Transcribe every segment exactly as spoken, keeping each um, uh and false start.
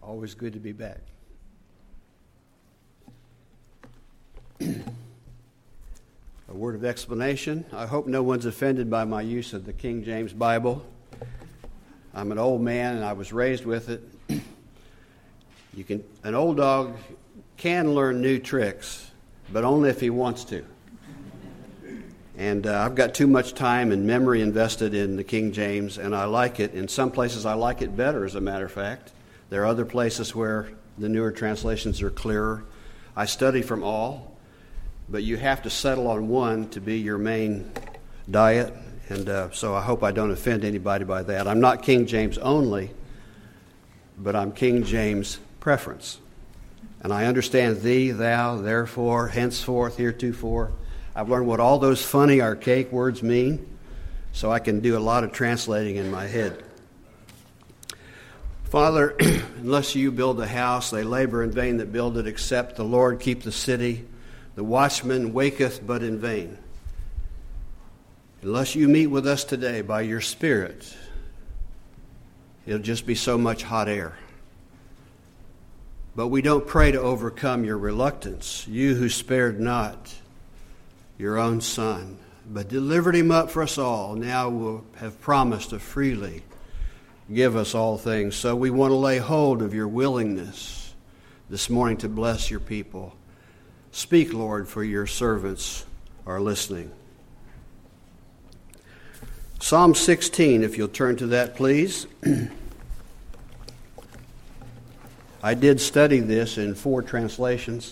Always good to be back. A word of explanation. I hope no one's offended by my use of the King James Bible. I'm an old man and I was raised with it. You can, an old dog can learn new tricks, but only if he wants to. And uh, I've got too much time and memory invested in the King James, and I like it. In some places I like it better, as a matter of fact. There are other places where the newer translations are clearer. I study from all, but you have to settle on one to be your main diet, and uh, so I hope I don't offend anybody by that. I'm not King James only, but I'm King James preference. And I understand thee, thou, therefore, henceforth, heretofore. I've learned what all those funny, archaic words mean, so I can do a lot of translating in my head. Father, unless you build a house, they labor in vain that build it, except the Lord keep the city. The watchman waketh but in vain. Unless you meet with us today by your Spirit, it'll just be so much hot air. But we don't pray to overcome your reluctance, you who spared not your own Son, but delivered him up for us all, now will have promised to freely give us all things. So we want to lay hold of your willingness this morning to bless your people. Speak, Lord, for your servants are listening. Psalm sixteen, if you'll turn to that, please. I did study this in four translations.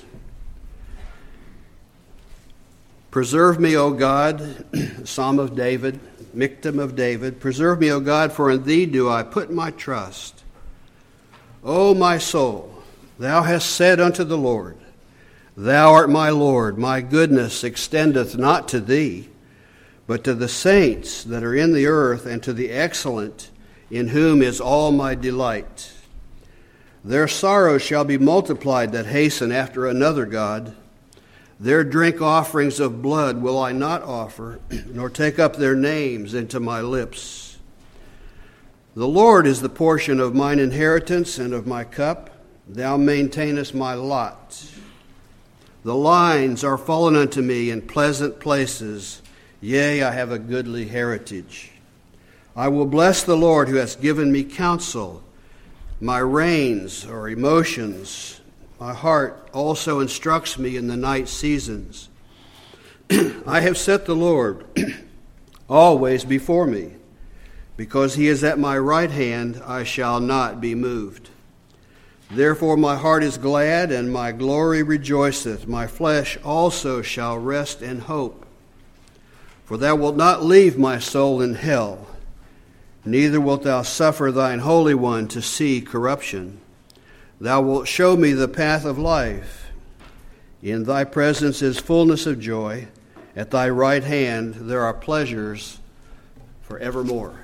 Preserve me, O God, Psalm of David, Michtam of David. Preserve me, O God, for in thee do I put my trust. O my soul, thou hast said unto the Lord, thou art my Lord, my goodness extendeth not to thee, but to the saints that are in the earth, and to the excellent, in whom is all my delight. Their sorrows shall be multiplied that hasten after another God. Their drink offerings of blood will I not offer, nor take up their names into my lips. The Lord is the portion of mine inheritance and of my cup. Thou maintainest my lot. The lines are fallen unto me in pleasant places. Yea, I have a goodly heritage. I will bless the Lord who has given me counsel. My reins or emotions, my heart also instructs me in the night seasons. I have set the Lord always before me. Because he is at my right hand, I shall not be moved. Therefore my heart is glad, and my glory rejoiceth. My flesh also shall rest in hope. For thou wilt not leave my soul in hell, neither wilt thou suffer thine Holy One to see corruption. Thou wilt show me the path of life. In thy presence is fullness of joy. At thy right hand there are pleasures forevermore.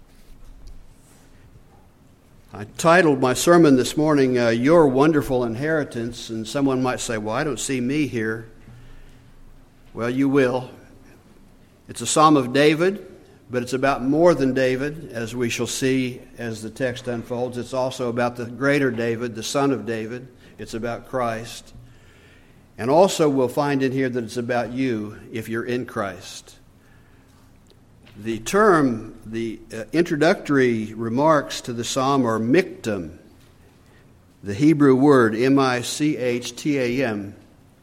I titled my sermon this morning, uh, Your Wonderful Inheritance, and someone might say, well, I don't see me here. Well, you will. It's a Psalm of David, but it's about more than David, as we shall see as the text unfolds. It's also about the greater David, the son of David. It's about Christ. And also we'll find in here that it's about you if you're in Christ. The term, the uh, introductory remarks to the psalm are Michtam, the Hebrew word M I C H T A M.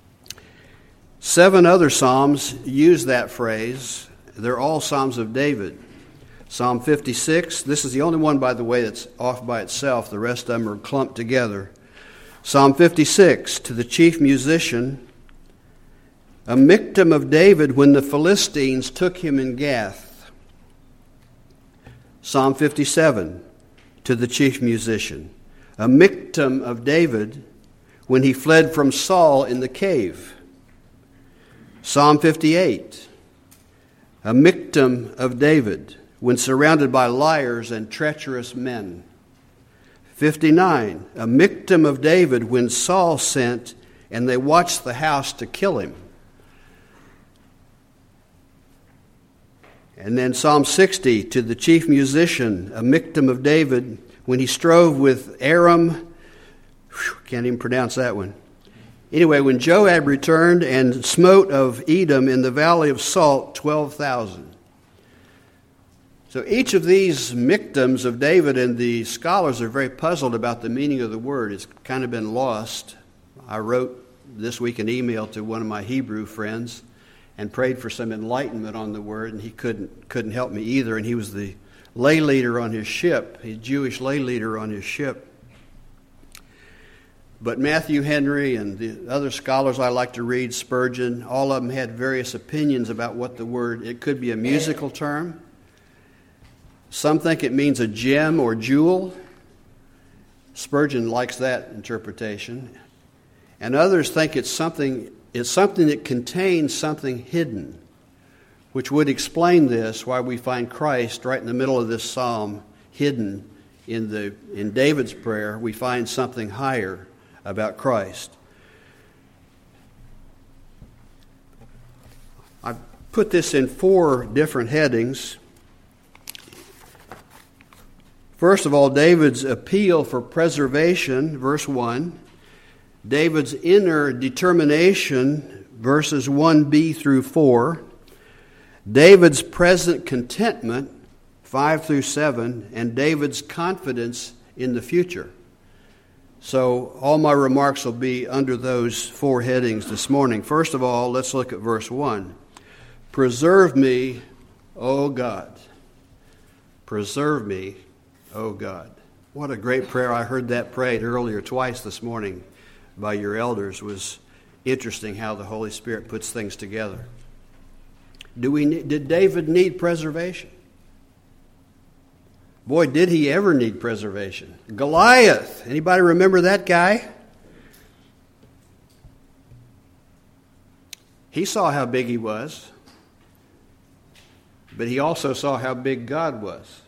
Seven other psalms use that phrase. They're all Psalms of David. Psalm fifty-six, this is the only one, by the way, that's off by itself. The rest of them are clumped together. Psalm fifty-six, to the chief musician, a Michtam of David when the Philistines took him in Gath. Psalm fifty-seven, to the chief musician, a Michtam of David when he fled from Saul in the cave. Psalm fifty-eight, a Michtam of David when surrounded by liars and treacherous men. fifty-nine, a Michtam of David when Saul sent and they watched the house to kill him. And then Psalm sixty, to the chief musician, a Michtam of David when he strove with Aram Whew, can't even pronounce that one. Anyway, when Joab returned and smote of Edom in the valley of Salt, twelve thousand. So each of these Michtams of David, and the scholars are very puzzled about the meaning of the word. It's kind of been lost. I wrote this week an email to one of my Hebrew friends and prayed for some enlightenment on the word, and he couldn't couldn't help me either. And he was the lay leader on his ship, a Jewish lay leader on his ship. But Matthew Henry and the other scholars I like to read, Spurgeon, all of them had various opinions about what the word, it could be a musical term. Some think it means a gem or jewel. Spurgeon likes that interpretation. And others think it's something, it's something that contains something hidden, which would explain this, why we find Christ right in the middle of this psalm, hidden in the in David's prayer. We find something higher about Christ. I put this in four different headings. First of all, David's appeal for preservation, verse one. David's inner determination, verses one b through four. David's present contentment, five through seven. And David's confidence in the future. So all my remarks will be under those four headings this morning. First of all, let's look at verse one. Preserve me, O God. Preserve me, O God. What a great prayer. I heard that prayed earlier twice this morning by your elders. It was interesting how the Holy Spirit puts things together. Do we need, did David need preservation? Boy, did he ever need preservation. Goliath. Anybody remember that guy? He saw how big he was, but he also saw how big God was,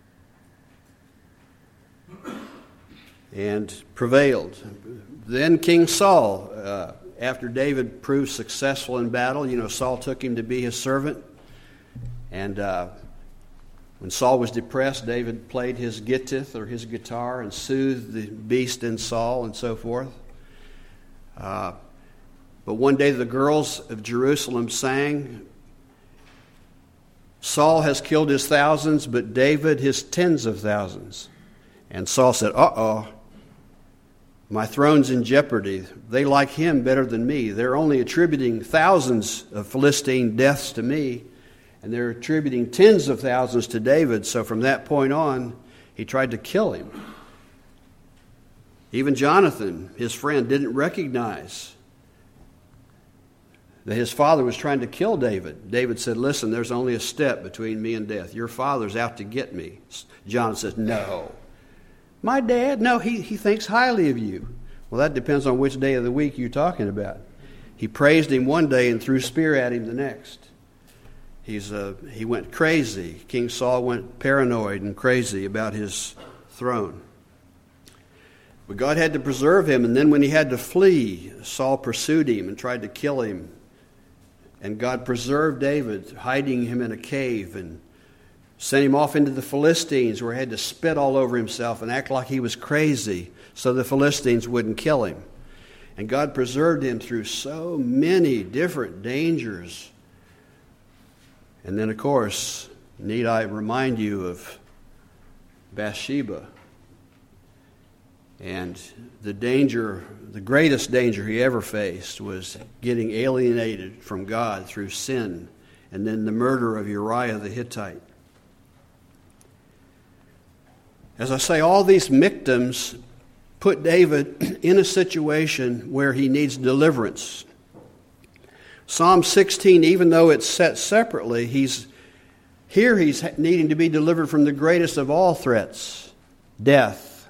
and prevailed. Then King Saul, uh, after David proved successful in battle, you know, Saul took him to be his servant, and uh, when Saul was depressed, David played his gittith, or his guitar, and soothed the beast in Saul and so forth. Uh, but one day the girls of Jerusalem sang, Saul has killed his thousands, but David his tens of thousands. And Saul said, uh-oh, my throne's in jeopardy. They like him better than me. They're only attributing thousands of Philistine deaths to me, and they're attributing tens of thousands to David. So from that point on, he tried to kill him. Even Jonathan, his friend, didn't recognize that his father was trying to kill David. David said, listen, there's only a step between me and death. Your father's out to get me. Jonathan says, no. My dad? No, he, he thinks highly of you. Well, that depends on which day of the week you're talking about. He praised him one day and threw a spear at him the next. He's uh, he went crazy. King Saul went paranoid and crazy about his throne. But God had to preserve him, and then when he had to flee, Saul pursued him and tried to kill him. And God preserved David, hiding him in a cave, and sent him off into the Philistines, where he had to spit all over himself and act like he was crazy so the Philistines wouldn't kill him. And God preserved him through so many different dangers. And then, of course, need I remind you of Bathsheba and the danger, the greatest danger he ever faced was getting alienated from God through sin, and then the murder of Uriah the Hittite. As I say, all these Michtams put David in a situation where he needs deliverance. Psalm sixteen, even though it's set separately, he's here he's needing to be delivered from the greatest of all threats, death.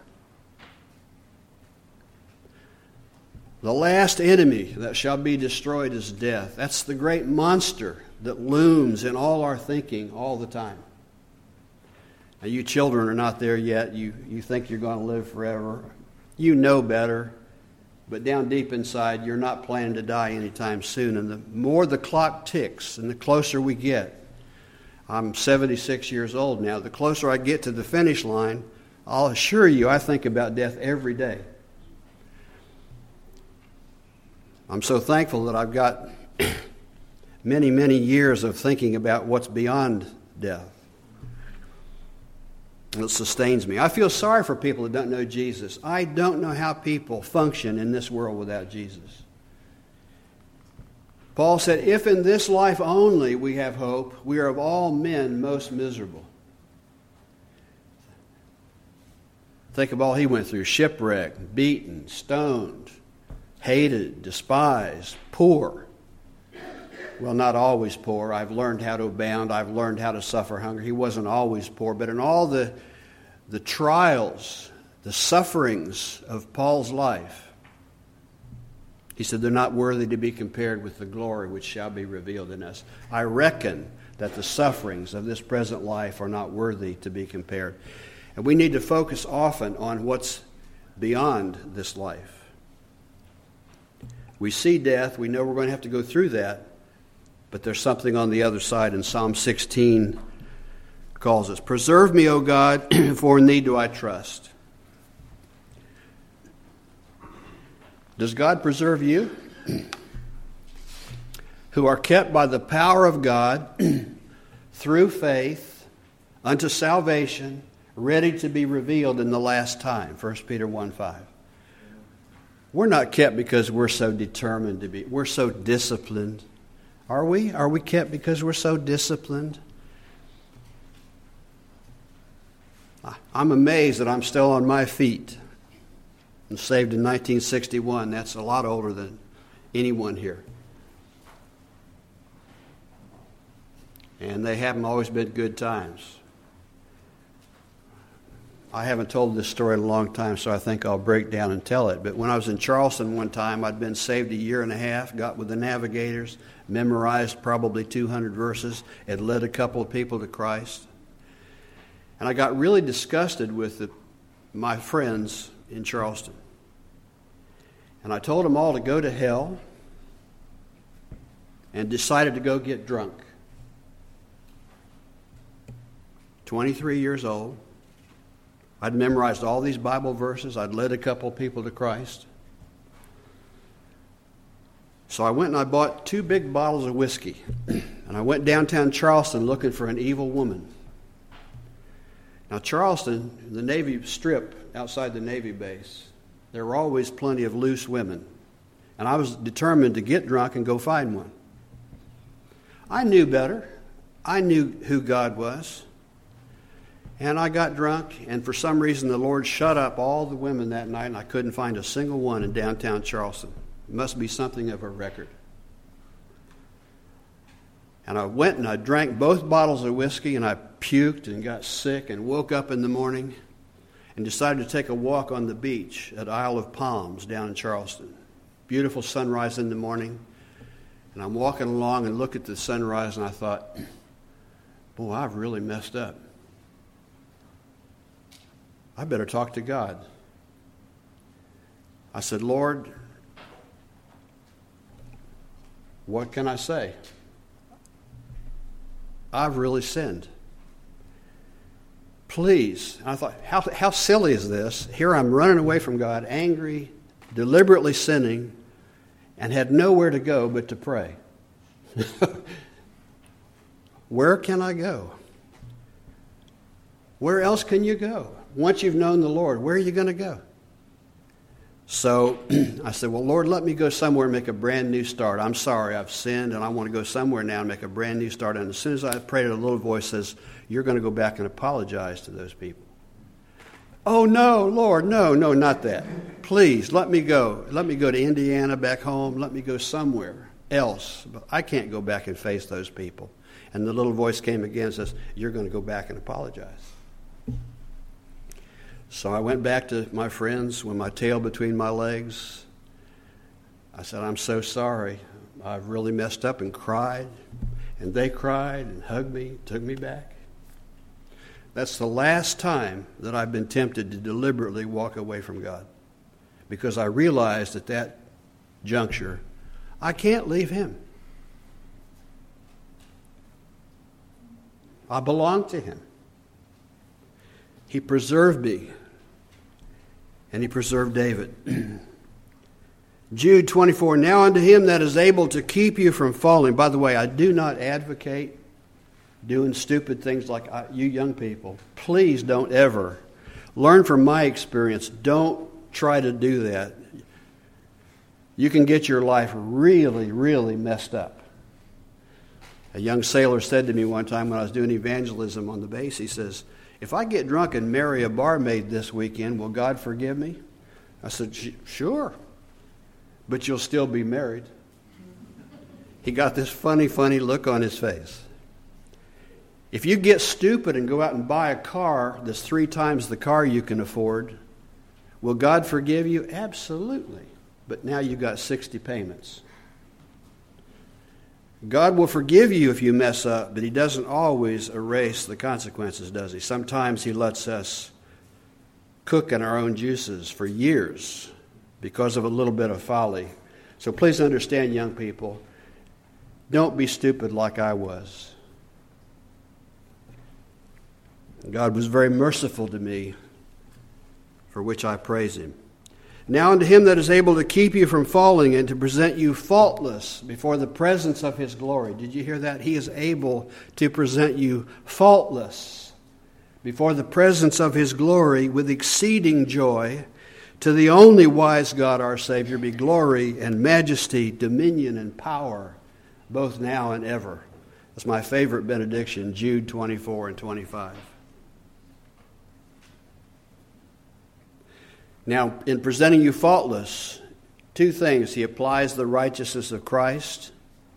The last enemy that shall be destroyed is death. That's the great monster that looms in all our thinking all the time. Now, you children are not there yet. You, you think you're going to live forever. You know better. But down deep inside, you're not planning to die anytime soon. And the more the clock ticks and the closer we get, I'm seventy-six years old now, the closer I get to the finish line, I'll assure you I think about death every day. I'm so thankful that I've got many, many years of thinking about what's beyond death. It sustains me. I feel sorry for people that don't know Jesus. I don't know how people function in this world without Jesus. Paul said, if in this life only we have hope, we are of all men most miserable. Think of all he went through: shipwrecked, beaten, stoned, hated, despised, poor. Well, not always poor. I've learned how to abound. I've learned how to suffer hunger. He wasn't always poor. But in all the, the trials, the sufferings of Paul's life, he said they're not worthy to be compared with the glory which shall be revealed in us. I reckon that the sufferings of this present life are not worthy to be compared. And we need to focus often on what's beyond this life. We see death. We know we're going to have to go through that. But there's something on the other side, and Psalm sixteen calls us. Preserve me, O God, for in thee do I trust. Does God preserve you? Who are kept by the power of God through faith unto salvation, ready to be revealed in the last time. First Peter one five. We're not kept because we're so determined to be. We're so disciplined. Are we? Are we kept because we're so disciplined? I'm amazed that I'm still on my feet. I'm saved in nineteen sixty-one. That's a lot older than anyone here. And they haven't always been good times. I haven't told this story in a long time, so I think I'll break down and tell it. But when I was in Charleston one time, I'd been saved a year and a half, got with the Navigators, memorized probably two hundred verses, had led a couple of people to Christ. And I got really disgusted with the, my friends in Charleston. And I told them all to go to hell and decided to go get drunk. twenty-three years old. I'd memorized all these Bible verses. I'd led a couple of people to Christ. So I went and I bought two big bottles of whiskey. And I went downtown Charleston looking for an evil woman. Now Charleston, the Navy Strip outside the Navy base, there were always plenty of loose women. And I was determined to get drunk and go find one. I knew better. I knew who God was. And I got drunk, and for some reason the Lord shut up all the women that night, and I couldn't find a single one in downtown Charleston. It must be something of a record. And I went and I drank both bottles of whiskey, and I puked and got sick and woke up in the morning and decided to take a walk on the beach at Isle of Palms down in Charleston. Beautiful sunrise in the morning. And I'm walking along and look at the sunrise, and I thought, boy, I've really messed up. I better talk to God. I said, Lord, what can I say? I've really sinned. Please. And I thought, how, how silly is this? Here I'm running away from God, angry, deliberately sinning, and had nowhere to go but to pray. Where can I go? Where else can you go? Once you've known the Lord, where are you going to go? So I said, well, Lord, let me go somewhere and make a brand new start. I'm sorry, I've sinned, and I want to go somewhere now and make a brand new start. And as soon as I prayed, a little voice says, you're going to go back and apologize to those people. Oh, no, Lord, no, no, not that. Please, let me go. Let me go to Indiana, back home. Let me go somewhere else. But I can't go back and face those people. And the little voice came again and says, you're going to go back and apologize. So I went back to my friends with my tail between my legs. I said, I'm so sorry. I've really messed up, and cried. And they cried and hugged me, took me back. That's the last time that I've been tempted to deliberately walk away from God, because I realized at that juncture, I can't leave Him. I belong to Him. He preserved me. And He preserved David. Jude twenty-four, now unto him that is able to keep you from falling. By the way, I do not advocate doing stupid things like I, you young people. Please don't ever. Learn from my experience. Don't try to do that. You can get your life really, really messed up. A young sailor said to me one time when I was doing evangelism on the base, he says, if I get drunk and marry a barmaid this weekend, will God forgive me? I said, sure, but you'll still be married. He got this funny, funny look on his face. If you get stupid and go out and buy a car that's three times the car you can afford, will God forgive you? Absolutely. But now you've got sixty payments. God will forgive you if you mess up, but he doesn't always erase the consequences, does he? Sometimes he lets us cook in our own juices for years because of a little bit of folly. So please understand, young people, don't be stupid like I was. God was very merciful to me, for which I praise him. Now unto him that is able to keep you from falling and to present you faultless before the presence of his glory. Did you hear that? He is able to present you faultless before the presence of his glory with exceeding joy. To the only wise God our Savior be glory and majesty, dominion and power, both now and ever. That's my favorite benediction, Jude twenty-four and twenty-five. Now, in presenting you faultless, two things. He applies the righteousness of Christ.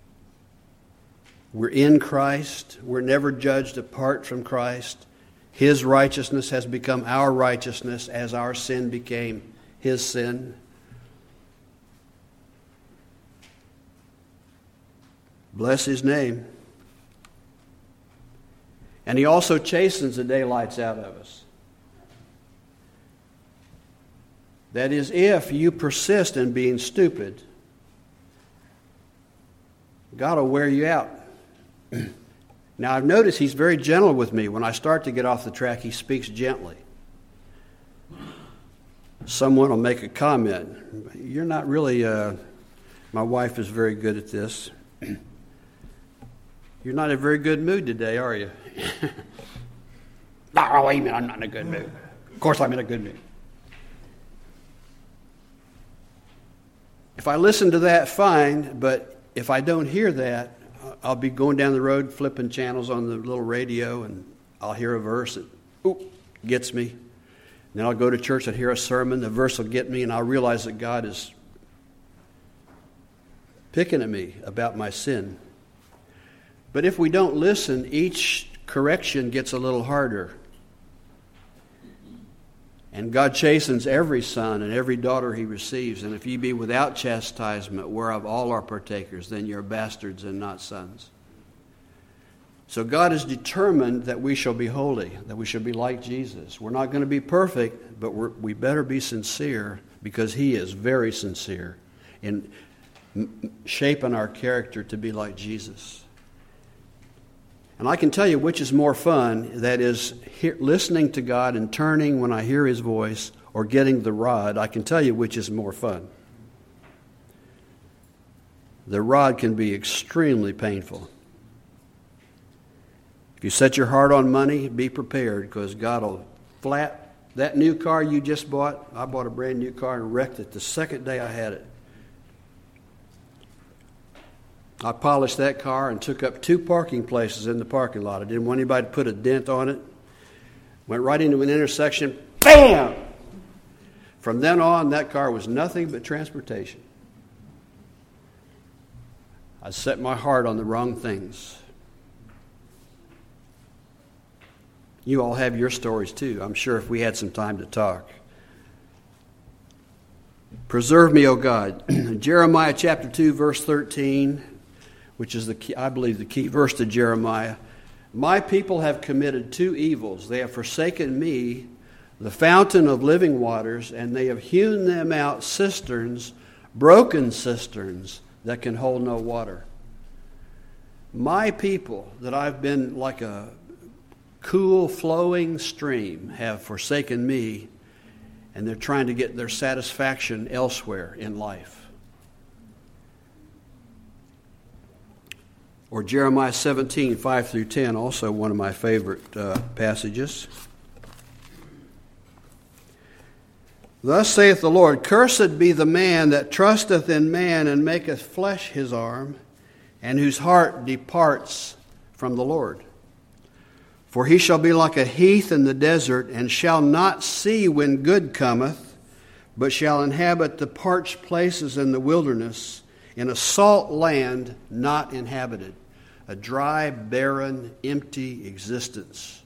We're in Christ. We're never judged apart from Christ. His righteousness has become our righteousness as our sin became his sin. Bless his name. And he also chastens the daylights out of us. That is, if you persist in being stupid, God will wear you out. Now, I've noticed he's very gentle with me. When I start to get off the track, he speaks gently. Someone will make a comment. You're not really, uh, my wife is very good at this. You're not in a very good mood today, are you? Oh, wait a minute, I'm not in a good mood. Of course I'm in a good mood. If I listen to that, fine, but if I don't hear that, I'll be going down the road flipping channels on the little radio, and I'll hear a verse that ooh, gets me. And then I'll go to church and hear a sermon, the verse will get me, and I'll realize that God is picking at me about my sin. But if we don't listen, each correction gets a little harder. And God chastens every son and every daughter he receives. And if ye be without chastisement, whereof all are partakers, then you're bastards and not sons. So God is determined that we shall be holy, that we shall be like Jesus. We're not going to be perfect, but we're, we better be sincere, because he is very sincere in m- shaping our character to be like Jesus. And I can tell you which is more fun, that is hear, listening to God and turning when I hear his voice, or getting the rod. I can tell you which is more fun. The rod can be extremely painful. If you set your heart on money, be prepared, because God will flat. That new car you just bought, I bought a brand new car and wrecked it the second day I had it. I polished that car and took up two parking places in the parking lot. I didn't want anybody to put a dent on it. Went right into an intersection. Bam! From then on, that car was nothing but transportation. I set my heart on the wrong things. You all have your stories too. I'm sure if we had some time to talk. Preserve me, O God. Jeremiah chapter two, verse thirteen. Which is, the key, I believe, the key verse to Jeremiah. My people have committed two evils. They have forsaken me, the fountain of living waters, and they have hewn them out cisterns, broken cisterns that can hold no water. My people, that I've been like a cool, flowing stream, have forsaken me, and they're trying to get their satisfaction elsewhere in life. Or Jeremiah seventeen, five through ten, also one of my favorite uh, passages. Thus saith the Lord, Cursed be the man that trusteth in man and maketh flesh his arm, and whose heart departs from the Lord. For he shall be like a heath in the desert, and shall not see when good cometh, but shall inhabit the parched places in the wilderness, in a salt land not inhabited. A dry, barren, empty existence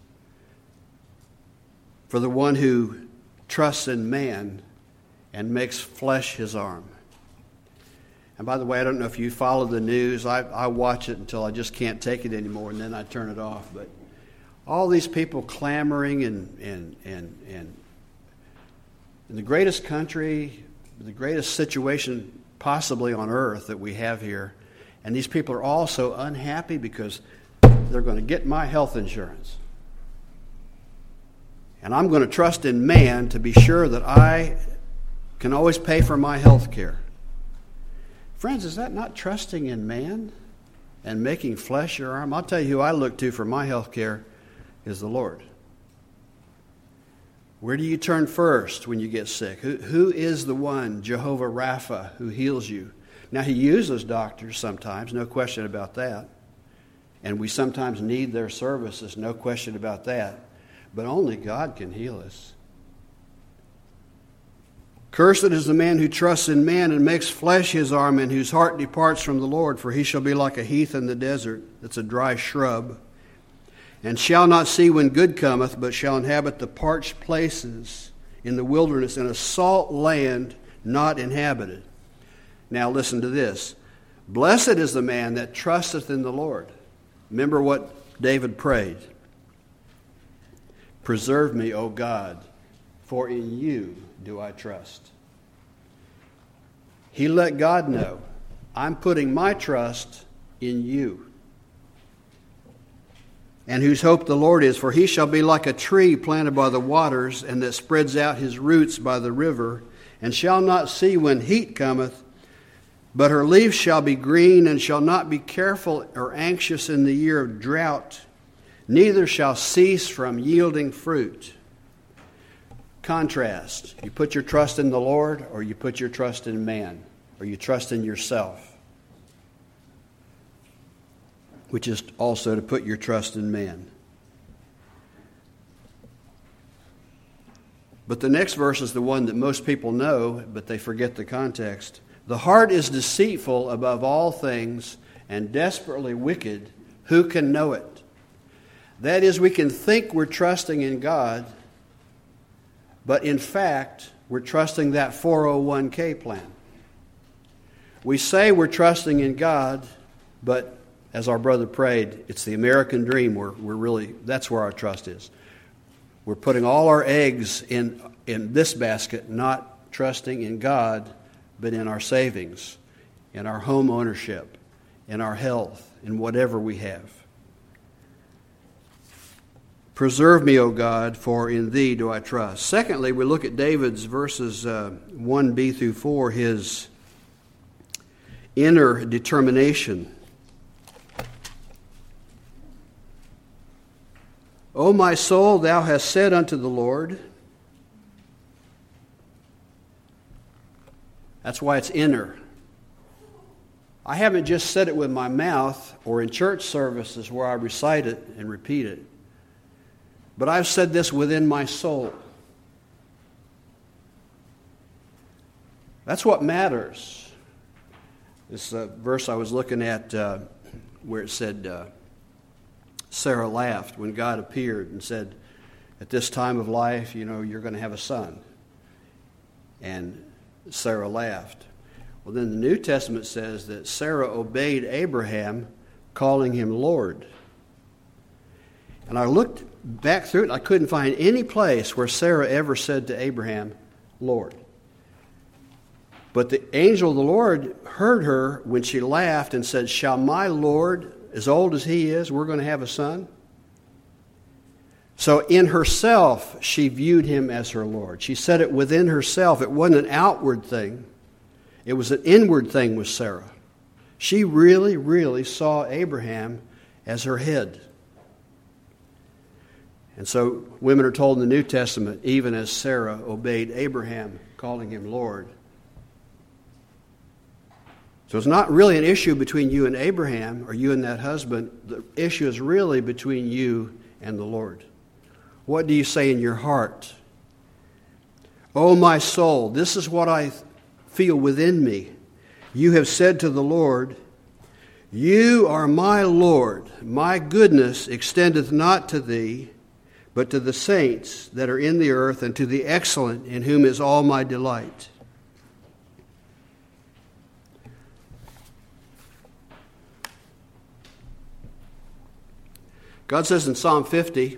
for the one who trusts in man and makes flesh his arm. And by the way, I don't know if you follow the news. I, I watch it until I just can't take it anymore, and then I turn it off. But all these people clamoring and and and and in the greatest country, the greatest situation possibly on earth that we have here, and these people are all so unhappy because they're going to get my health insurance. And I'm going to trust in man to be sure that I can always pay for my health care. Friends, is that not trusting in man and making flesh your arm? I'll tell you who I look to for my health care is the Lord. Where do you turn first when you get sick? Who, who is the one, Jehovah Rapha, who heals you? Now, he uses doctors sometimes, no question about that. And we sometimes need their services, no question about that. But only God can heal us. Cursed is the man who trusts in man and makes flesh his arm, and whose heart departs from the Lord, for he shall be like a heath in the desert, that's a dry shrub, and shall not see when good cometh, but shall inhabit the parched places in the wilderness, in a salt land not inhabited. Now listen to this. Blessed is the man that trusteth in the Lord. Remember what David prayed. Preserve me, O God, for in you do I trust. He let God know, I'm putting my trust in you. And whose hope the Lord is, for he shall be like a tree planted by the waters, and that spreads out his roots by the river, and shall not see when heat cometh, but her leaves shall be green, and shall not be careful or anxious in the year of drought, neither shall cease from yielding fruit. Contrast. You put your trust in the Lord, or you put your trust in man, or you trust in yourself, which is also to put your trust in man. But the next verse is the one that most people know, but they forget the context. The heart is deceitful above all things and desperately wicked. Who can know it? That is, we can think we're trusting in God, but in fact, we're trusting that four oh one k plan. We say we're trusting in God, but as our brother prayed, it's the American dream. We're, we're really, that's where our trust is. We're putting all our eggs in, in this basket, not trusting in God, but in our savings, in our home ownership, in our health, in whatever we have. Preserve me, O God, for in thee do I trust. Secondly, we look at David's verses uh, one b through four, his inner determination. O my soul, thou hast said unto the Lord. That's why it's inner. I haven't just said it with my mouth or in church services where I recite it and repeat it. But I've said this within my soul. That's what matters. This uh, verse I was looking at uh, where it said, uh, Sarah laughed when God appeared and said, at this time of life, you know, you're going to have a son. And Sarah laughed. Well, then the New Testament says that Sarah obeyed Abraham, calling him Lord. And I looked back through it, and I couldn't find any place where Sarah ever said to Abraham, Lord. But the angel of the Lord heard her when she laughed and said, shall my Lord, as old as he is, we're going to have a son? So in herself, she viewed him as her Lord. She said it within herself. It wasn't an outward thing. It was an inward thing with Sarah. She really, really saw Abraham as her head. And so women are told in the New Testament, even as Sarah obeyed Abraham, calling him Lord. So it's not really an issue between you and Abraham or you and that husband. The issue is really between you and the Lord. What do you say in your heart? Oh, my soul, this is what I feel within me. You have said to the Lord, you are my Lord. My goodness extendeth not to thee, but to the saints that are in the earth, and to the excellent, in whom is all my delight. God says in Psalm fifty,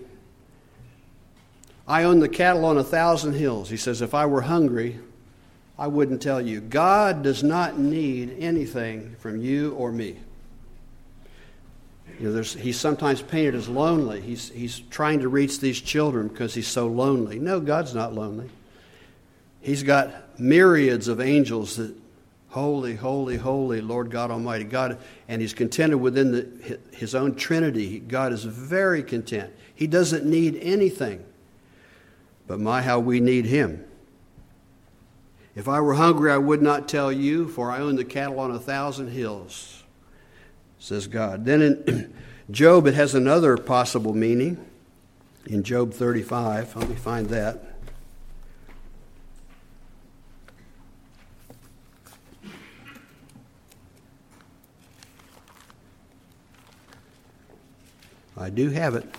I own the cattle on a thousand hills. He says, if I were hungry, I wouldn't tell you. God does not need anything from you or me. You know, there's, he's sometimes painted as lonely. He's, he's trying to reach these children because he's so lonely. No, God's not lonely. He's got myriads of angels that, holy, holy, holy, Lord God Almighty. God, and he's contented within the, his own Trinity. God is very content. He doesn't need anything. But my, how we need him. If I were hungry, I would not tell you, for I own the cattle on a thousand hills, says God. Then in Job, it has another possible meaning. In Job thirty-five, let me find that. I do have it.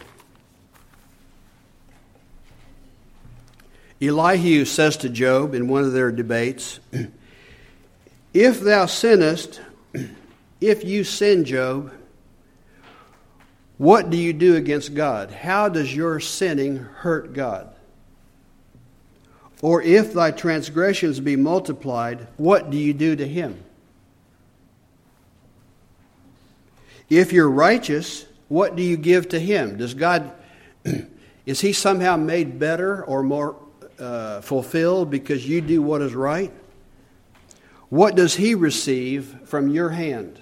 Elihu says to Job in one of their debates, if thou sinnest, if you sin, Job, what do you do against God? How does your sinning hurt God? Or if thy transgressions be multiplied, what do you do to him? If you're righteous, what do you give to him? Does God, is he somehow made better or more uh, fulfilled because you do what is right? What does he receive from your hand?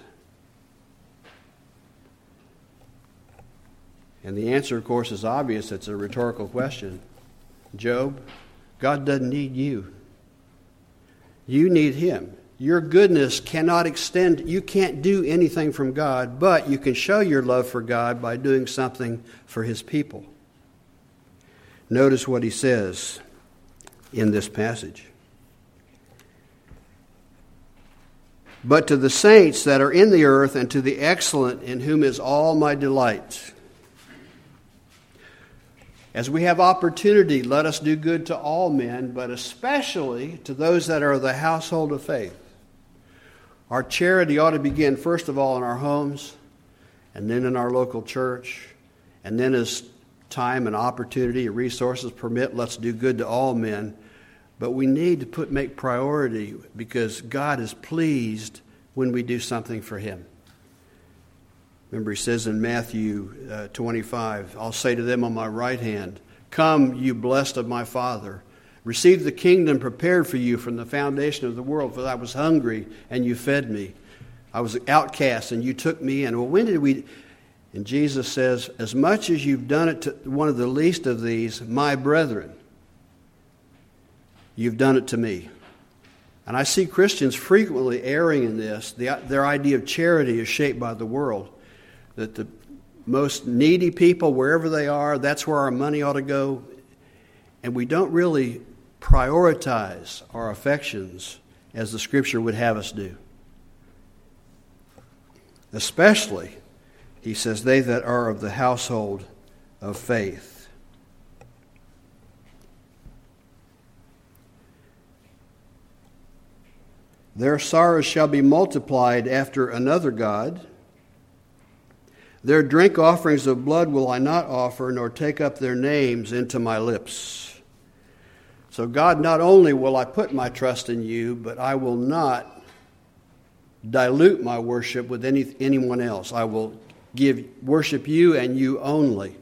And the answer, of course, is obvious. It's a rhetorical question. Job, God doesn't need you. You need him. Your goodness cannot extend. You can't do anything from God, but you can show your love for God by doing something for his people. Notice what he says in this passage. But to the saints that are in the earth, and to the excellent, in whom is all my delight. As we have opportunity, let us do good to all men, but especially to those that are of the household of faith. Our charity ought to begin, first of all, in our homes, and then in our local church, and then as time and opportunity and resources permit, let's do good to all men. But we need to put make priority, because God is pleased when we do something for him. Remember, he says in Matthew uh, twenty-five, I'll say to them on my right hand, come, you blessed of my Father. Receive the kingdom prepared for you from the foundation of the world. For I was hungry, and you fed me. I was outcast, and you took me in. Well, when did we... And Jesus says, as much as you've done it to one of the least of these, my brethren, you've done it to me. And I see Christians frequently erring in this. The, their idea of charity is shaped by the world. That the most needy people, wherever they are, that's where our money ought to go. And we don't really prioritize our affections as the Scripture would have us do. Especially, he says, they that are of the household of faith. Their sorrows shall be multiplied after another God. Their drink offerings of blood will I not offer, nor take up their names into my lips. So God, not only will I put my trust in you, but I will not dilute my worship with any anyone else. I will give worship you and you only.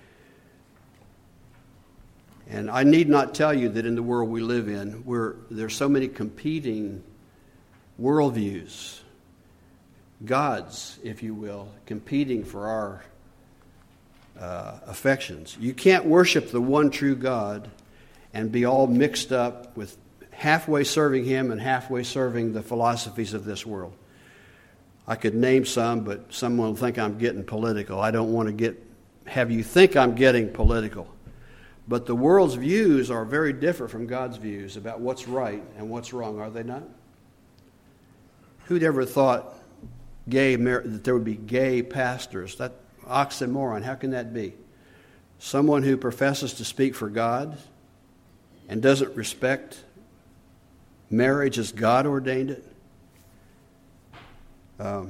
And I need not tell you that in the world we live in, where there's so many competing worldviews. gods, if you will, competing for our uh, affections. You can't worship the one true God and be all mixed up with halfway serving Him and halfway serving the philosophies of this world. I could name some, but someone will think I'm getting political. I don't want to get have you think I'm getting political. But the world's views are very different from God's views about what's right and what's wrong, are they not? Who'd ever thought gay that there would be gay pastors? That oxymoron. How can that be? Someone who professes to speak for God and doesn't respect marriage as God ordained it. Um,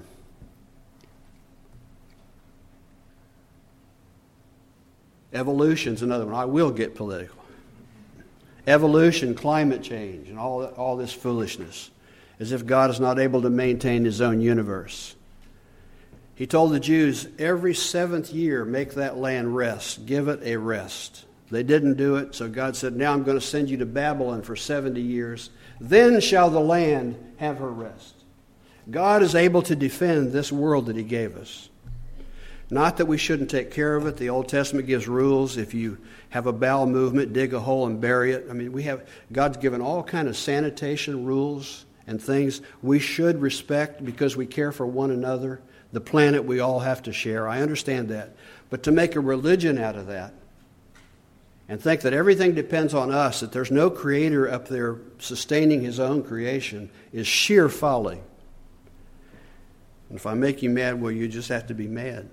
Evolution's another one. I will get political. Evolution, climate change, and all, all this foolishness, as if God is not able to maintain His own universe. He told the Jews, every seventh year, make that land rest. Give it a rest. They didn't do it, so God said, now I'm going to send you to Babylon for seventy years. Then shall the land have her rest. God is able to defend this world that He gave us. Not that we shouldn't take care of it. The Old Testament gives rules. If you have a bowel movement, dig a hole and bury it. I mean, we have God's given all kind of sanitation rules and things we should respect because we care for one another. The planet we all have to share. I understand that. But to make a religion out of that and think that everything depends on us, that there's no creator up there sustaining His own creation, is sheer folly. And if I make you mad, well, you just have to be mad.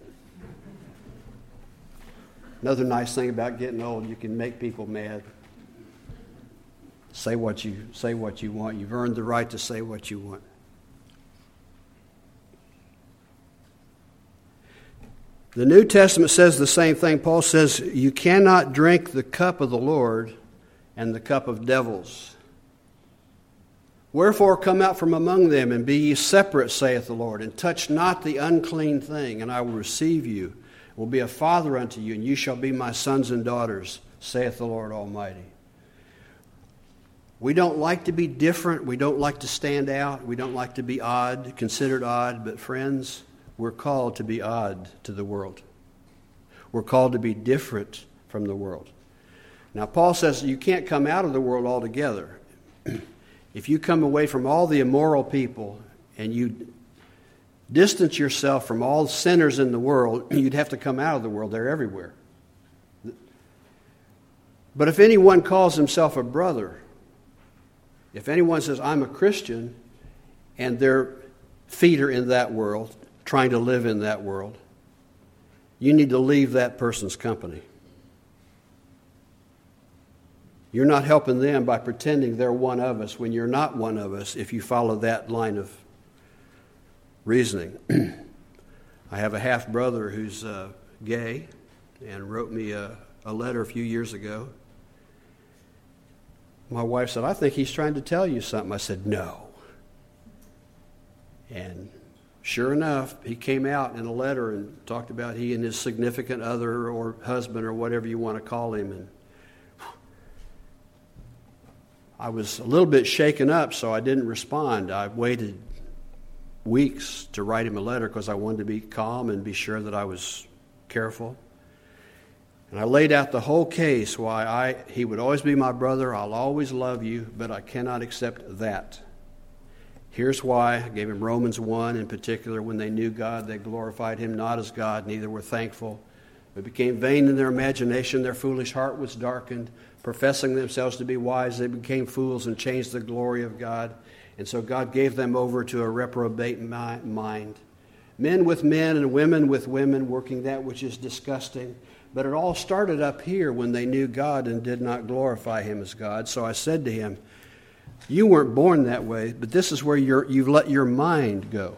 Another nice thing about getting old, you can make people mad. Say what you say what you want. You've earned the right to say what you want. The New Testament says the same thing. Paul says, you cannot drink the cup of the Lord and the cup of devils. Wherefore come out from among them, and be ye separate, saith the Lord, and touch not the unclean thing, and I will receive you, will be a father unto you, and you shall be my sons and daughters, saith the Lord Almighty. We don't like to be different. We don't like to stand out. We don't like to be odd, considered odd. But friends, we're called to be odd to the world. We're called to be different from the world. Now, Paul says you can't come out of the world altogether. If you come away from all the immoral people and you distance yourself from all sinners in the world, you'd have to come out of the world. They're everywhere. But if anyone calls himself a brother, if anyone says, I'm a Christian, and their feet are in that world, trying to live in that world, you need to leave that person's company. You're not helping them by pretending they're one of us when you're not one of us if you follow that line of reasoning. I have a half-brother who's uh, gay and wrote me a, a letter a few years ago. My wife said, I think he's trying to tell you something. I said, no. And sure enough, he came out in a letter and talked about he and his significant other or husband or whatever you want to call him. And I was a little bit shaken up, so I didn't respond. I waited weeks to write him a letter because I wanted to be calm and be sure that I was careful. And I laid out the whole case why I he would always be my brother, I'll always love you, but I cannot accept that. Here's why. I gave him Romans one in particular. When they knew God, they glorified Him not as God, neither were thankful, but became vain in their imagination. Their foolish heart was darkened. Professing themselves to be wise, they became fools and changed the glory of God. And so God gave them over to a reprobate mind. Men with men and women with women, working that which is disgusting. But it all started up here when they knew God and did not glorify Him as God. So I said to him, you weren't born that way, but this is where you're, you've let your mind go.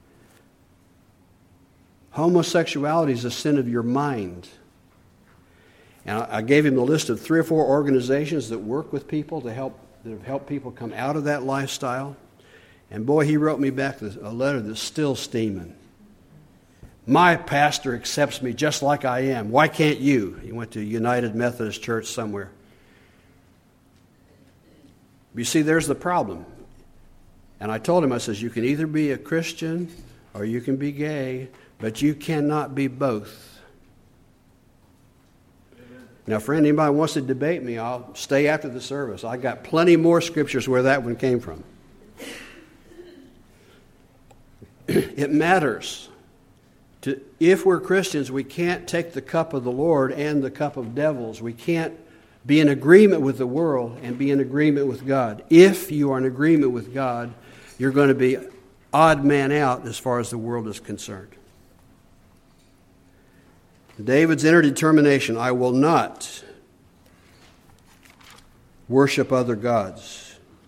Homosexuality is a sin of your mind. And I gave him the list of three or four organizations that work with people to help that have helped people come out of that lifestyle. And boy, he wrote me back a letter that's still steaming. My pastor accepts me just like I am. Why can't you? He went to United Methodist Church somewhere. You see, there's the problem. And I told him, I says, you can either be a Christian or you can be gay, but you cannot be both. Amen. Now, for anybody who wants to debate me, I'll stay after the service. I got plenty more scriptures where that one came from. It matters. To, if we're Christians, we can't take the cup of the Lord and the cup of devils. We can't be in agreement with the world and be in agreement with God. If you are in agreement with God, you're going to be odd man out as far as the world is concerned. David's inner determination, I will not worship other gods.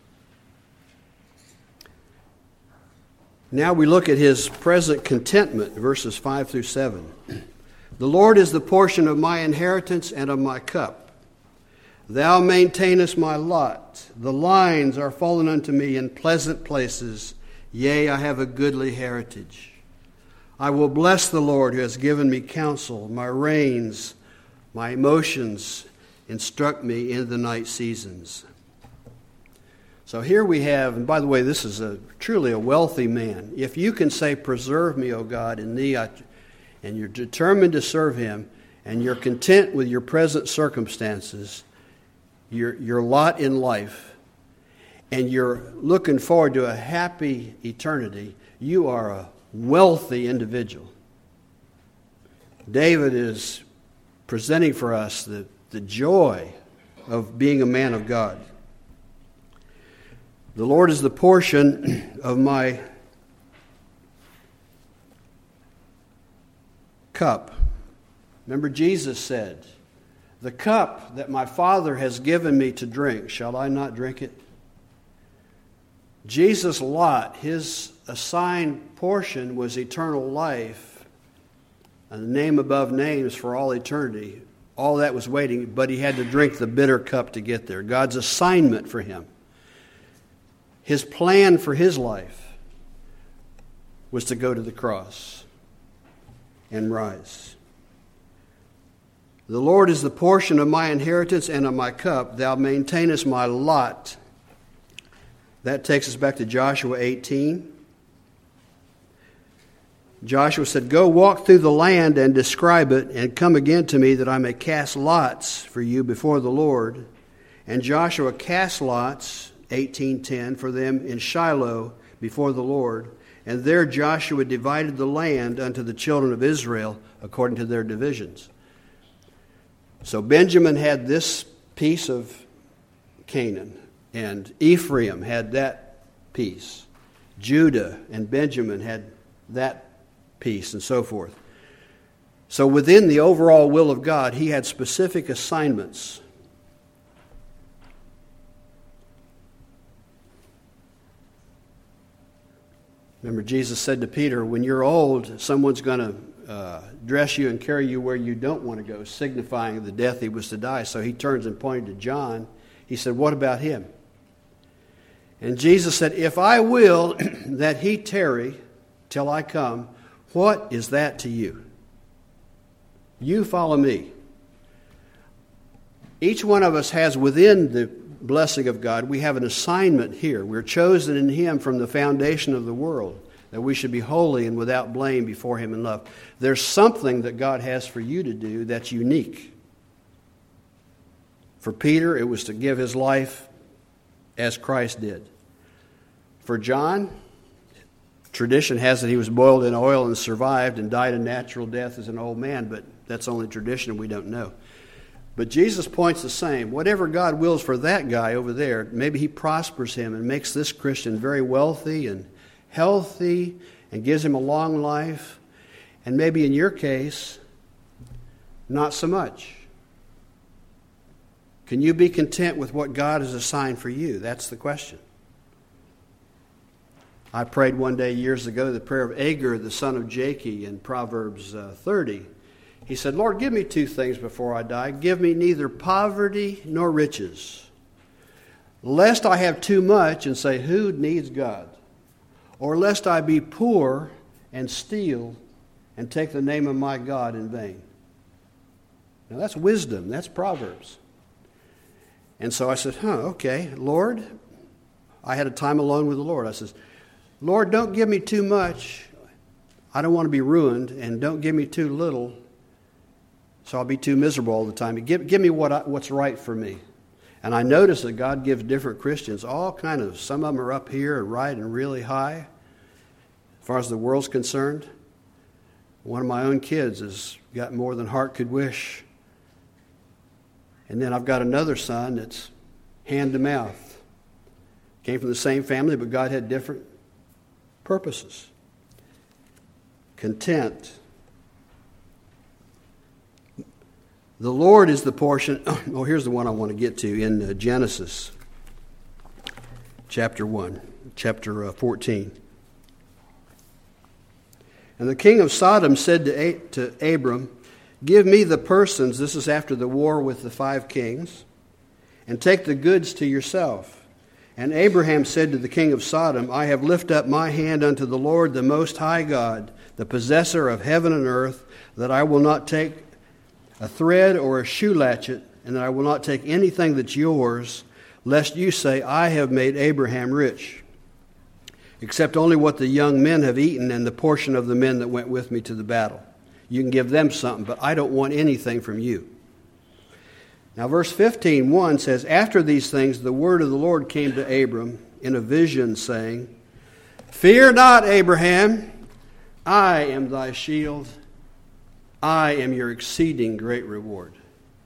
Now we look at his present contentment, verses five through seven. The Lord is the portion of my inheritance and of my cup. Thou maintainest my lot. The lines are fallen unto me in pleasant places. Yea, I have a goodly heritage. I will bless the Lord who has given me counsel. My reins, my emotions instruct me in the night seasons. So here we have, and by the way, this is a truly a wealthy man. If you can say, preserve me, O God, in thee, I, and you're determined to serve him, and you're content with your present circumstances, your, your lot in life, and you're looking forward to a happy eternity, you are a wealthy individual. David is presenting for us the, the joy of being a man of God. The Lord is the portion of my cup. Remember, Jesus said, the cup that my Father has given me to drink, shall I not drink it? Jesus' lot, his assigned portion was eternal life, a name above names for all eternity. All that was waiting, but he had to drink the bitter cup to get there. God's assignment for him. His plan for his life was to go to the cross and rise. The Lord is the portion of my inheritance and of my cup. Thou maintainest my lot. That takes us back to Joshua eighteen. Joshua said, go walk through the land and describe it, and come again to me that I may cast lots for you before the Lord. And Joshua cast lots, eighteen ten, for them in Shiloh before the Lord. And there Joshua divided the land unto the children of Israel according to their divisions. So Benjamin had this piece of Canaan, and Ephraim had that piece. Judah and Benjamin had that piece, and so forth. So within the overall will of God, he had specific assignments. Remember, Jesus said to Peter, when you're old, someone's going to uh, dress you and carry you where you don't want to go, signifying the death he was to die. So he turns and pointed to John. He said, what about him? And Jesus said, if I will that he tarry till I come, what is that to you? You follow me. Each one of us has within the blessing of God, we have an assignment here. We're chosen in him from the foundation of the world, that we should be holy and without blame before him in love. There's something that God has for you to do that's unique. For Peter, it was to give his life as Christ did. For John, tradition has that he was boiled in oil and survived and died a natural death as an old man, but that's only tradition, we don't know. But Jesus points the same. Whatever God wills for that guy over there, maybe he prospers him and makes this Christian very wealthy and healthy and gives him a long life. And maybe in your case, not so much. Can you be content with what God has assigned for you? That's the question. I prayed one day years ago the prayer of Agur, the son of Jakeh, in Proverbs uh, thirty. He said, Lord, give me two things before I die. Give me neither poverty nor riches, lest I have too much and say, who needs God? Or lest I be poor and steal and take the name of my God in vain. Now that's wisdom. That's Proverbs. And so I said, huh, okay, Lord. I had a time alone with the Lord. I said, Lord, don't give me too much I don't want to be ruined, and don't give me too little, so I'll be too miserable all the time. Give, give me what I, what's right for me. And I notice that God gives different Christians all kind of, some of them are up here and right and really high, as far as the world's concerned. One of my own kids has got more than heart could wish. And then I've got another son that's hand to mouth. Came from the same family, but God had different purposes. Content. The Lord is the portion. Oh, here's the one I want to get to in uh, Genesis chapter one, chapter uh, fourteen. And the king of Sodom said to, A- to Abram, give me the persons, this is after the war with the five kings, and take the goods to yourself. And Abraham said to the king of Sodom, I have lifted up my hand unto the Lord, the Most High God, the possessor of heaven and earth, that I will not take a thread or a shoe latchet, and that I will not take anything that's yours, lest you say, I have made Abraham rich, except only what the young men have eaten and the portion of the men that went with me to the battle. You can give them something, but I don't want anything from you. Now verse fifteen, one says, after these things the word of the Lord came to Abram in a vision, saying, fear not, Abraham, I am thy shield. I am your exceeding great reward.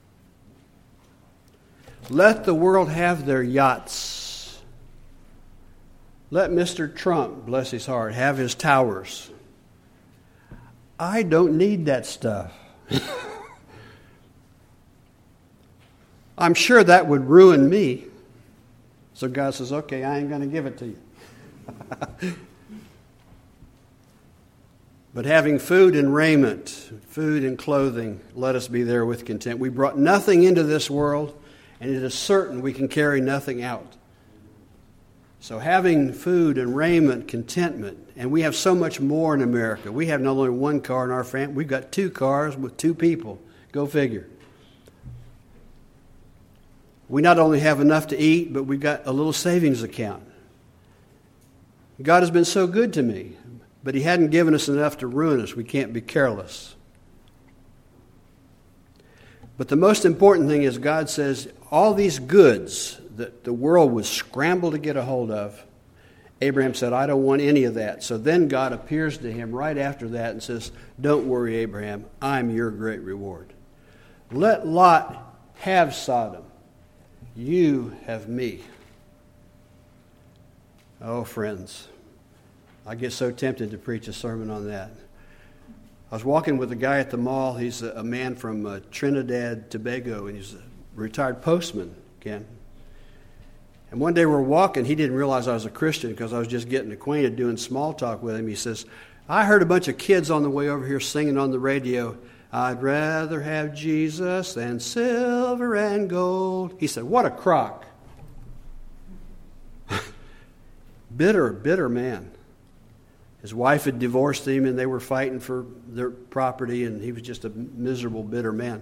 Let the world have their yachts. Let Mister Trump, bless his heart, have his towers. I don't need that stuff. I'm sure that would ruin me. So God says, okay, I ain't going to give it to you. But having food and raiment, food and clothing, let us be there with content. We brought nothing into this world, and it is certain we can carry nothing out. So having food and raiment, contentment, and we have so much more in America. We have not only one car in our family, we've got two cars with two people. Go figure. We not only have enough to eat, but we've got a little savings account. God has been so good to me, but He hadn't given us enough to ruin us. We can't be careless. But the most important thing is God says all these goods that the world would scramble to get a hold of, Abraham said, I don't want any of that. So then God appears to him right after that and says, don't worry, Abraham, I'm your great reward. Let Lot have Sodom. You have me. Oh, friends, I get so tempted to preach a sermon on that. I was walking with a guy at the mall. He's a, a man from uh, Trinidad, Tobago, and he's a retired postman, Ken. And one day we're walking. He didn't realize I was a Christian because I was just getting acquainted, doing small talk with him. He says, I heard a bunch of kids on the way over here singing on the radio, I'd rather have Jesus than silver and gold. He said, what a crock. bitter, bitter man. His wife had divorced him and they were fighting for their property, and he was just a miserable, bitter man.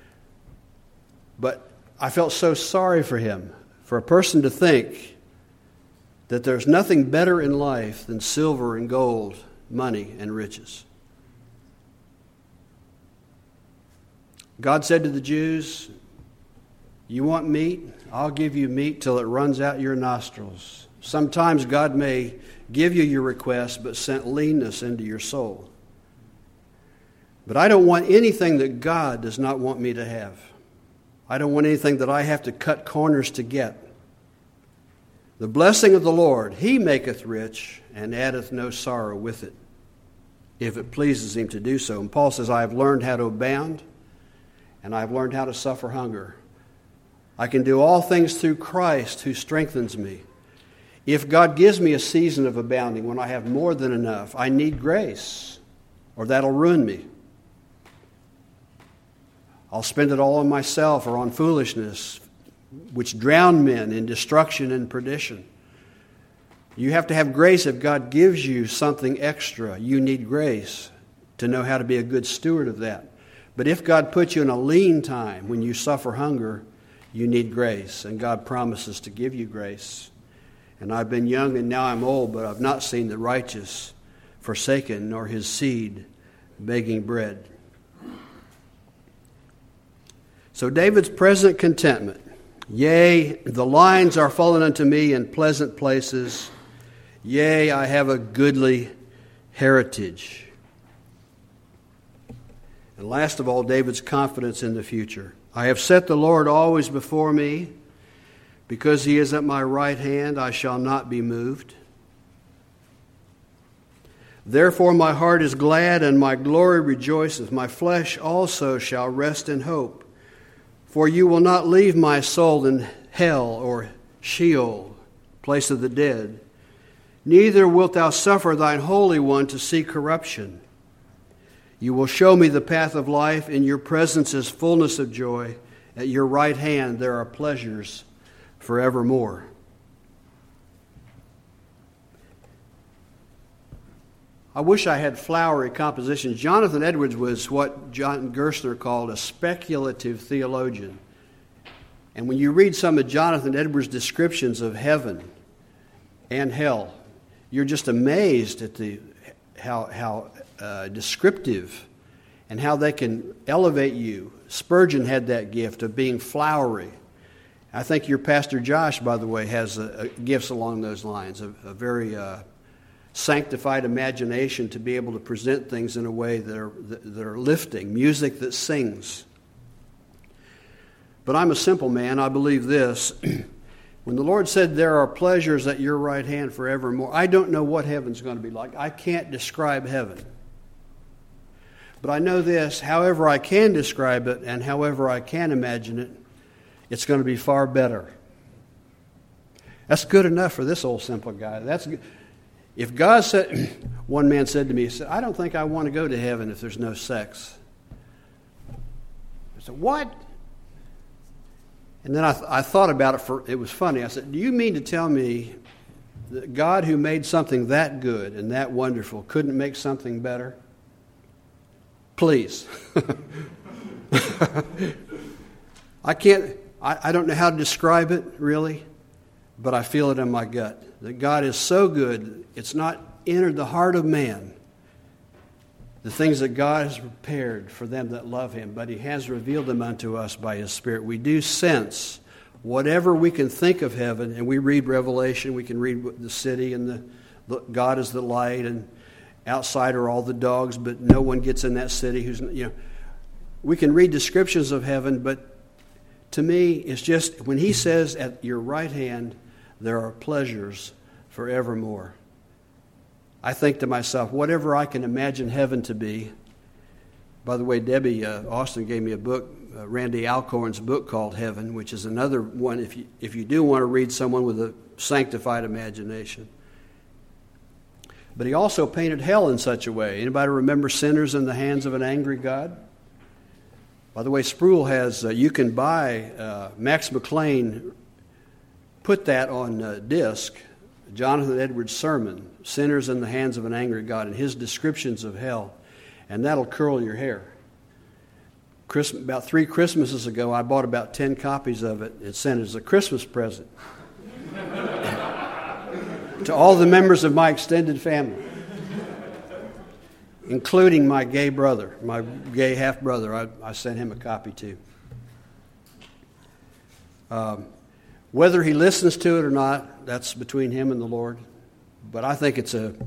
But I felt so sorry for him, for a person to think that there's nothing better in life than silver and gold, money and riches. God said to the Jews, you want meat? I'll give you meat till it runs out your nostrils. Sometimes God may give you your request, but sent leanness into your soul. But I don't want anything that God does not want me to have. I don't want anything that I have to cut corners to get. The blessing of the Lord, He maketh rich, and addeth no sorrow with it, if it pleases Him to do so. And Paul says, I have learned how to abound, and I have learned how to suffer hunger. I can do all things through Christ who strengthens me. If God gives me a season of abounding when I have more than enough, I need grace, or that'll ruin me. I'll spend it all on myself or on foolishness, which drown men in destruction and perdition. You have to have grace if God gives you something extra. You need grace to know how to be a good steward of that. But if God puts you in a lean time when you suffer hunger, you need grace, and God promises to give you grace. And I've been young and now I'm old, but I've not seen the righteous forsaken, nor his seed begging bread. So David's present contentment. Yea, the lines are fallen unto me in pleasant places. Yea, I have a goodly heritage. And last of all, David's confidence in the future. I have set the Lord always before me. Because he is at my right hand, I shall not be moved. Therefore my heart is glad, and my glory rejoiceth. My flesh also shall rest in hope. For you will not leave my soul in hell or Sheol, place of the dead. Neither wilt thou suffer thine Holy One to see corruption. You will show me the path of life. In your presence is fullness of joy. At your right hand there are pleasures forevermore. I wish I had flowery compositions. Jonathan Edwards was what John Gerstner called a speculative theologian. And when you read some of Jonathan Edwards' descriptions of heaven and hell, you're just amazed at the how how uh, descriptive and how they can elevate you. Spurgeon had that gift of being flowery. I think your Pastor Josh, by the way, has a, a gifts along those lines, a, a very uh, sanctified imagination to be able to present things in a way that are that, that are lifting, music that sings. But I'm a simple man. I believe this. When the Lord said there are pleasures at your right hand forevermore, I don't know what heaven's going to be like. I can't describe heaven. But I know this, however I can describe it and however I can imagine it, it's going to be far better. That's good enough for this old simple guy. That's good. If God said, one man said to me, he said, I don't think I want to go to heaven if there's no sex. I said, what? And then I, th- I thought about it for, it was funny. I said, do you mean to tell me that God who made something that good and that wonderful couldn't make something better? Please. I can't, I, I don't know how to describe it really, but I feel it in my gut. That God is so good, it's not entered the heart of man, the things that God has prepared for them that love Him, but He has revealed them unto us by His Spirit. We do sense whatever we can think of heaven, and we read Revelation, we can read the city and the, the God is the light, and outside are all the dogs, but no one gets in that city who's, you know. We can read descriptions of heaven, but to me, it's just when He says at your right hand, there are pleasures forevermore. I think to myself, whatever I can imagine heaven to be. By the way, Debbie uh, Austin gave me a book, uh, Randy Alcorn's book called Heaven, which is another one if you, if you do want to read someone with a sanctified imagination. But he also painted hell in such a way. Anybody remember Sinners in the Hands of an Angry God? By the way, Sproul has, uh, you can buy, uh, Max McLean put that on uh, disc, Jonathan Edwards' sermon, Sinners in the Hands of an Angry God, and his descriptions of hell, and that'll curl your hair. Christmas, about three Christmases ago, I bought about ten copies of it and sent it as a Christmas present to all the members of my extended family, including my gay brother, my gay half-brother. I, I sent him a copy too. Um, Whether he listens to it or not, that's between him and the Lord. But I think it's a...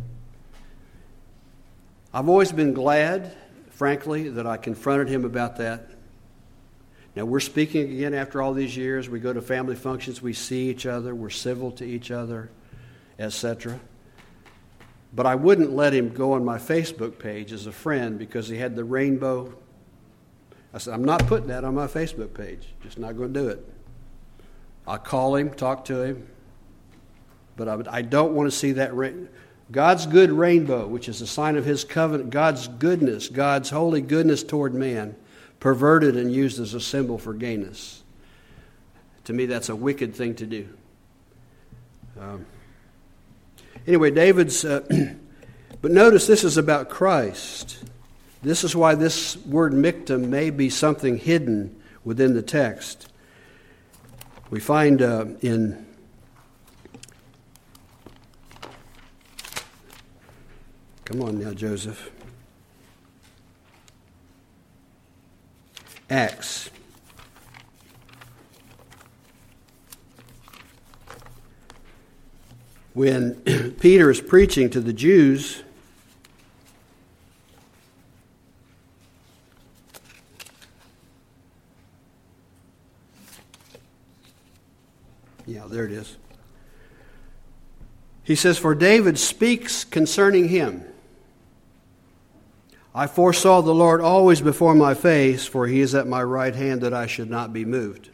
I've always been glad, frankly, that I confronted him about that. Now, we're speaking again after all these years. We go to family functions. We see each other. We're civil to each other, et cetera. But I wouldn't let him go on my Facebook page as a friend because he had the rainbow. I said, I'm not putting that on my Facebook page. Just not going to do it. I'll call him, talk to him, but I, would, I don't want to see that rain. God's good rainbow, which is a sign of His covenant, God's goodness, God's holy goodness toward man, perverted and used as a symbol for gayness. To me, that's a wicked thing to do. Um, anyway, David's, uh, but notice this is about Christ. This is why this word miktam may be something hidden within the text. We find uh, in Come on now, Joseph. Acts. When Peter is preaching to the Jews, yeah, there it is. He says, "For David speaks concerning him. I foresaw the Lord always before my face, for he is at my right hand that I should not be moved."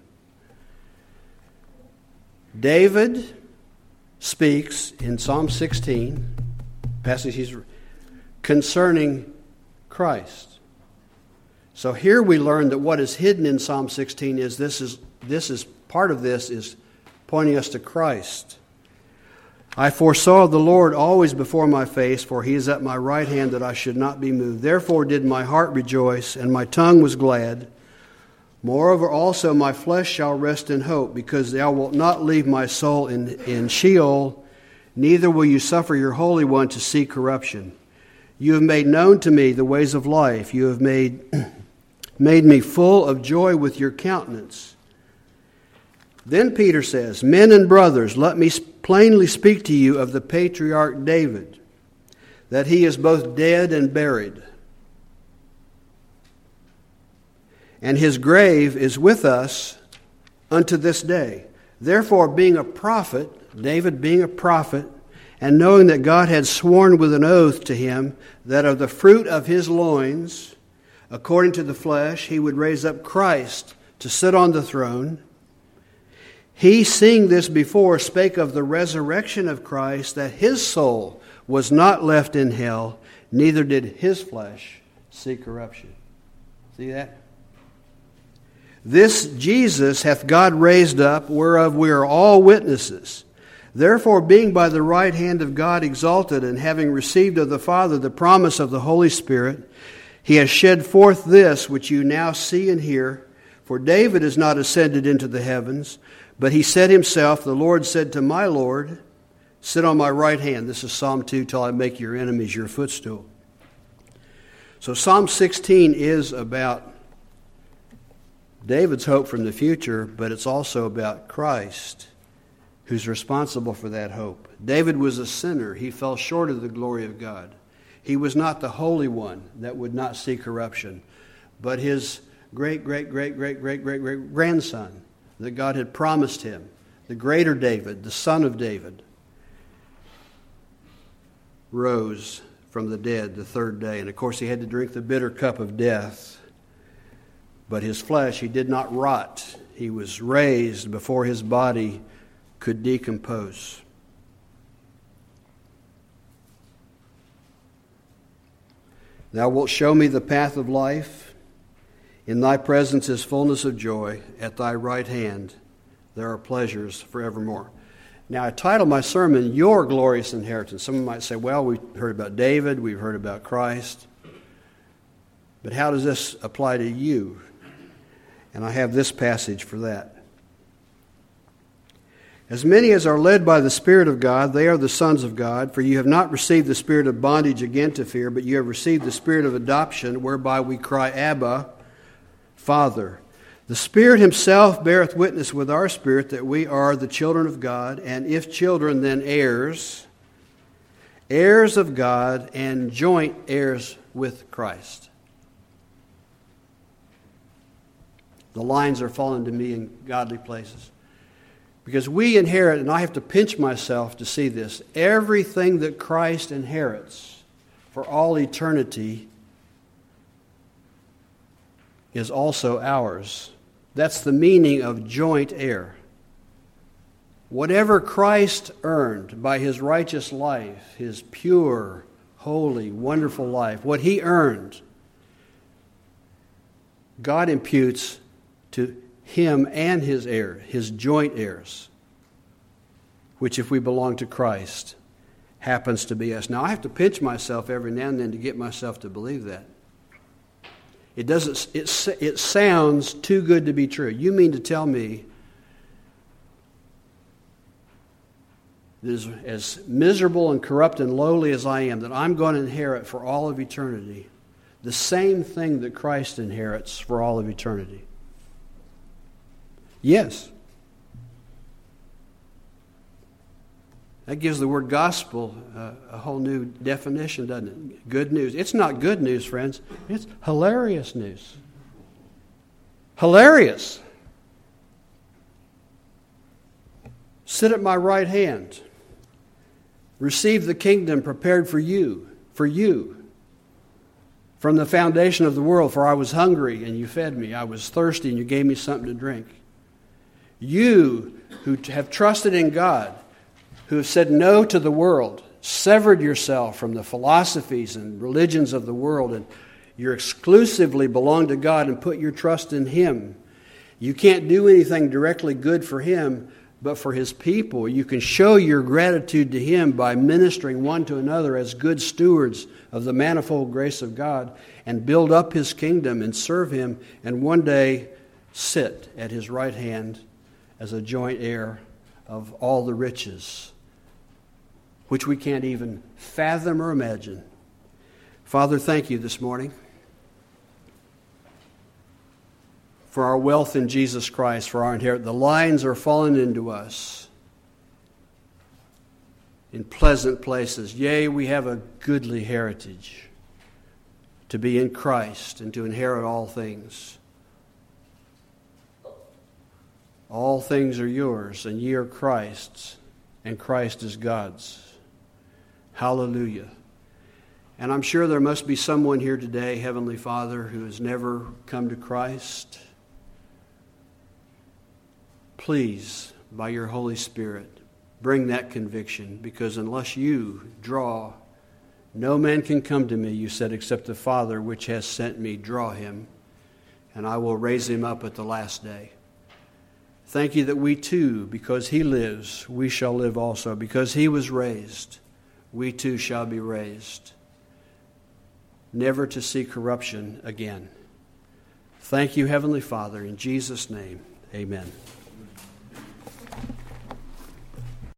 David speaks in Psalm sixteen, passage he's concerning Christ. So here we learn that what is hidden in Psalm sixteen is this is this is part of this is pointing us to Christ. I foresaw the Lord always before my face, for he is at my right hand that I should not be moved. Therefore did my heart rejoice, and my tongue was glad. Moreover also my flesh shall rest in hope, because thou wilt not leave my soul in, in Sheol, neither will you suffer your Holy One to see corruption. You have made known to me the ways of life. You have made, made me full of joy with your countenance. Then Peter says, "Men and brothers, let me plainly speak to you of the patriarch David, that he is both dead and buried. And his grave is with us unto this day. Therefore, being a prophet," David being a prophet, "and knowing that God had sworn with an oath to him that of the fruit of his loins, according to the flesh, he would raise up Christ to sit on the throne, he, seeing this before, spake of the resurrection of Christ, that his soul was not left in hell, neither did his flesh see corruption." See that? "This Jesus hath God raised up, whereof we are all witnesses. Therefore, being by the right hand of God exalted, and having received of the Father the promise of the Holy Spirit, he has shed forth this which you now see and hear. For David is not ascended into the heavens, but he said himself, the Lord said to my Lord, sit on my right hand." This is Psalm two, "till I make your enemies your footstool." So Psalm sixteen is about David's hope from the future, but it's also about Christ, who's responsible for that hope. David was a sinner. He fell short of the glory of God. He was not the Holy One that would not see corruption, but his great, great, great, great, great, great, great grandson that God had promised him, the greater David, the son of David, rose from the dead the third day. And of course he had to drink the bitter cup of death. But his flesh, he did not rot. He was raised before his body could decompose. "Thou wilt show me the path of life. In thy presence is fullness of joy. At thy right hand there are pleasures forevermore." Now, I titled my sermon, "Your Glorious Inheritance." Someone might say, well, we've heard about David, we've heard about Christ. But how does this apply to you? And I have this passage for that. "As many as are led by the Spirit of God, they are the sons of God. For you have not received the spirit of bondage again to fear, but you have received the spirit of adoption, whereby we cry, Abba, Father. The Spirit himself beareth witness with our spirit that we are the children of God, and if children, then heirs, heirs of God, and joint heirs with Christ." The lines are falling to me in godly places. Because we inherit, and I have to pinch myself to see this, everything that Christ inherits for all eternity is also ours. That's the meaning of joint heir. Whatever Christ earned by his righteous life, his pure, holy, wonderful life, what he earned, God imputes to him and his heir, his joint heirs, which if we belong to Christ, happens to be us. Now, I have to pinch myself every now and then to get myself to believe that. It doesn't. It, it sounds too good to be true. You mean to tell me that is as miserable and corrupt and lowly as I am, that I'm going to inherit for all of eternity the same thing that Christ inherits for all of eternity? Yes. That gives the word gospel uh, a whole new definition, doesn't it? Good news. It's not good news, friends. It's hilarious news. Hilarious. Sit at my right hand. Receive the kingdom prepared for you, for you. From the foundation of the world, for I was hungry and you fed me. I was thirsty and you gave me something to drink. You who have trusted in God, who have said no to the world, severed yourself from the philosophies and religions of the world, and you exclusively belong to God and put your trust in Him. You can't do anything directly good for Him, but for His people. You can show your gratitude to Him by ministering one to another as good stewards of the manifold grace of God, and build up His kingdom and serve Him, and one day sit at His right hand as a joint heir of all the riches, which we can't even fathom or imagine. Father, thank you this morning for our wealth in Jesus Christ, for our inheritance. The lines are falling into us in pleasant places. Yea, we have a goodly heritage to be in Christ and to inherit all things. All things are yours, and ye are Christ's, and Christ is God's. Hallelujah. And I'm sure there must be someone here today, Heavenly Father, who has never come to Christ. Please, by your Holy Spirit, bring that conviction, because unless you draw, no man can come to me, you said, except the Father which has sent me draw him, and I will raise him up at the last day. Thank you that we too, because he lives, we shall live also. Because he was raised, we too shall be raised, never to see corruption again. Thank you, Heavenly Father. In Jesus' name, amen.